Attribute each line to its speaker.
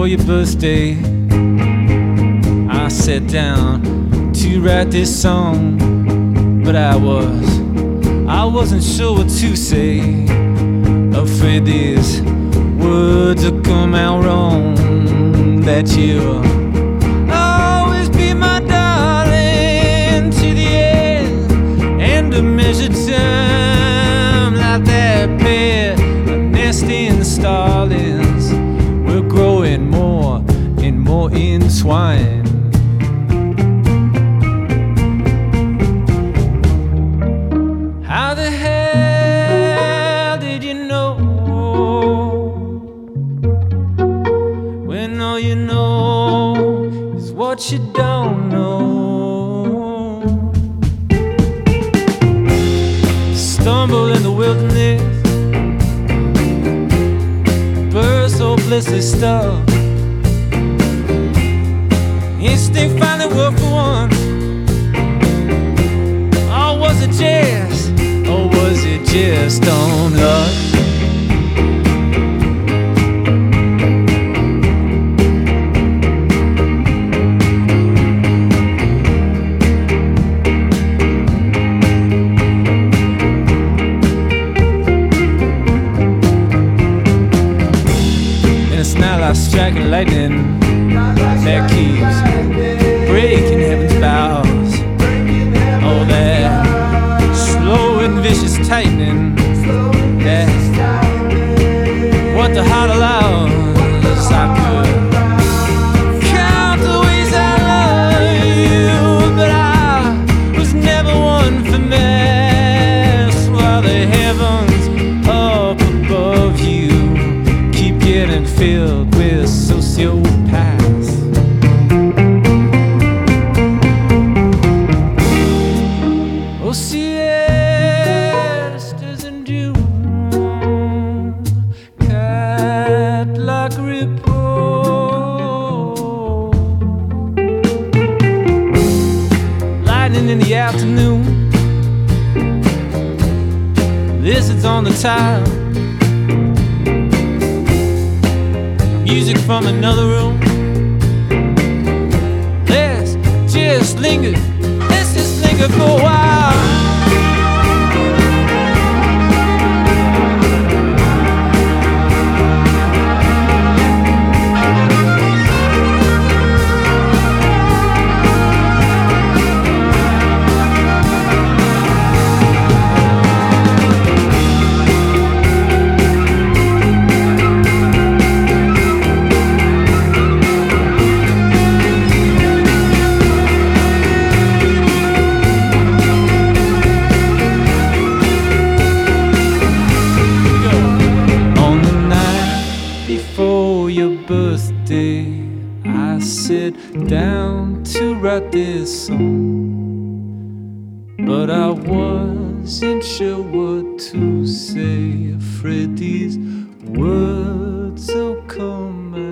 Speaker 1: before your birthday, I sat down to write this song, but I wasn't sure what to say. Afraid these words will come out wrong. That you'll always be my darling to the end, and to measure time like that pair of nesting starlings. We're growing more and more entwined. How the hell did you know when all you know is what you don't know? Stumble in the wilderness, birds so blissfully stuck. Instinct finally worked for once. Or was it just on luck? And it's not like striking lightning that keeps breaking heaven's bows. Oh, that slow and vicious tightening, that's what the heart allows. I could count the ways I love you, but I was never one for mess. While the heavens up above you keep getting filled with sociopaths. Oh, siestas and dew, cat-like repose, lightning in the afternoon, lizards on the tile, music from another room. Let's just linger for a while. Before your birthday, I sat down to write this song, but I wasn't sure what to say. Afraid these words will come out